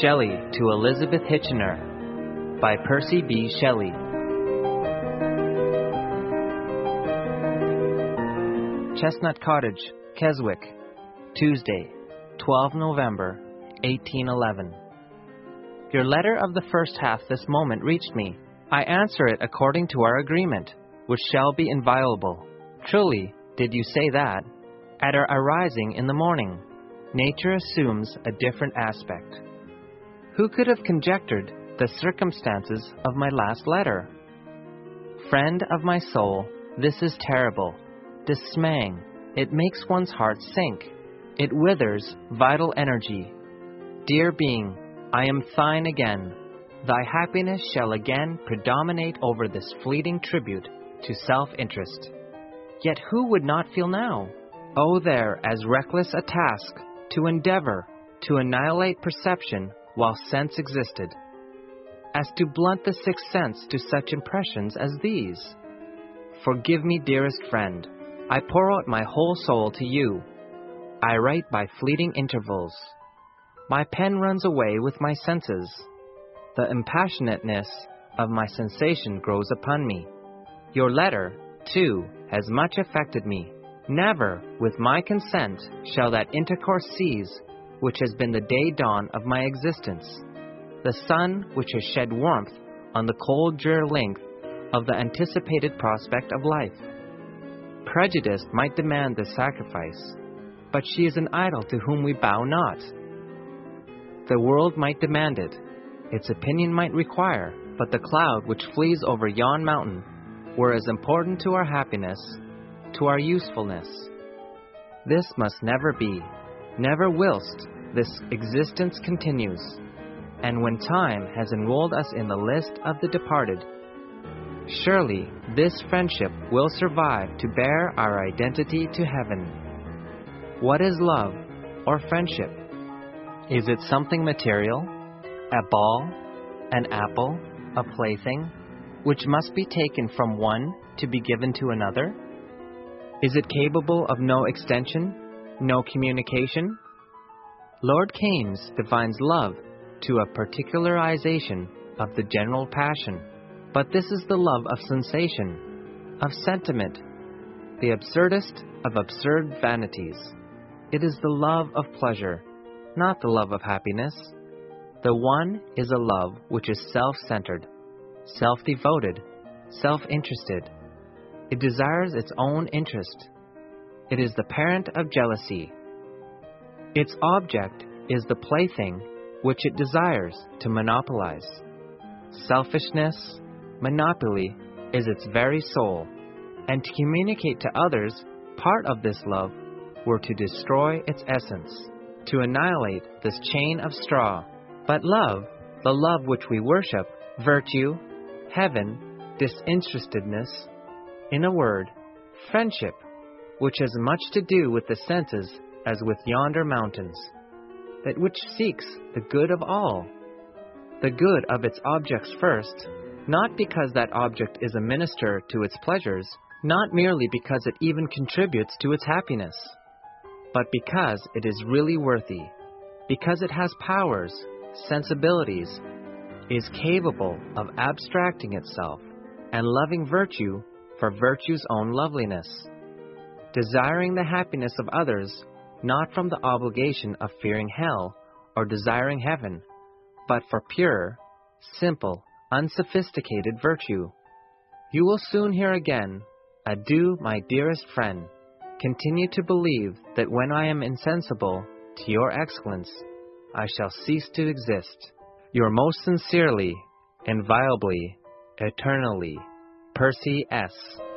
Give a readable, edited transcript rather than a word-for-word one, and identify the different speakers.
Speaker 1: Shelley to Elizabeth Hitchener by Percy B. Shelley. Chestnut Cottage, Keswick, Tuesday, 12 November, 1811. Your letter of the first half this moment reached me. I answer it according to our agreement, which shall be inviolable. Truly, did you say that? At our arising in the morning, nature assumes a different aspect. Who could have conjectured the circumstances of my last letter? Friend of my soul, this is terrible, dismaying. It makes one's heart sink. It withers vital energy. Dear being, I am thine again. Thy happiness shall again predominate over this fleeting tribute to self-interest. Yet who would not feel now? Oh, there, as reckless a task, to endeavor to annihilate perception while sense existed, as to blunt the sixth sense to such impressions as these. Forgive me, dearest friend, I pour out my whole soul to you. I write by fleeting intervals. My pen runs away with my senses. The impassionateness of my sensation grows upon me. Your letter, too, has much affected me. Never, with my consent, shall that intercourse cease which has been the day-dawn of my existence, the sun which has shed warmth on the cold drear length of the anticipated prospect of life. Prejudice might demand this sacrifice, but she is an idol to whom we bow not. The world might demand it, its opinion might require, but the cloud which flees over yon mountain were as important to our happiness, to our usefulness. This must never be, never whilst this existence continues, and when time has enrolled us in the list of the departed. Surely this friendship will survive to bear our identity to heaven. What is love or friendship? Is it something material, a ball, an apple, a plaything, which must be taken from one to be given to another? Is it capable of no extension, no communication? Lord Keynes defines love to a particularization of the general passion, but this is the love of sensation, of sentiment, the absurdest of absurd vanities. It is the love of pleasure, not the love of happiness. The one is a love which is self-centered, self-devoted, self-interested. It desires its own interest. It is the parent of jealousy. Its object is the plaything which it desires to monopolize. Selfishness, monopoly, is its very soul, and to communicate to others part of this love were to destroy its essence, to annihilate this chain of straw. But love, the love which we worship, virtue, heaven, disinterestedness, in a word, friendship, which has much to do with the senses as with yonder mountains, that which seeks the good of all, the good of its objects first, not because that object is a minister to its pleasures, not merely because it even contributes to its happiness, but because it is really worthy, because it has powers, sensibilities, is capable of abstracting itself and loving virtue for virtue's own loveliness, desiring the happiness of others, not from the obligation of fearing hell or desiring heaven, but for pure, simple, unsophisticated virtue. You will soon hear again, adieu, my dearest friend. Continue to believe that when I am insensible to your excellence, I shall cease to exist. Your most sincerely, inviolably, eternally, Percy S.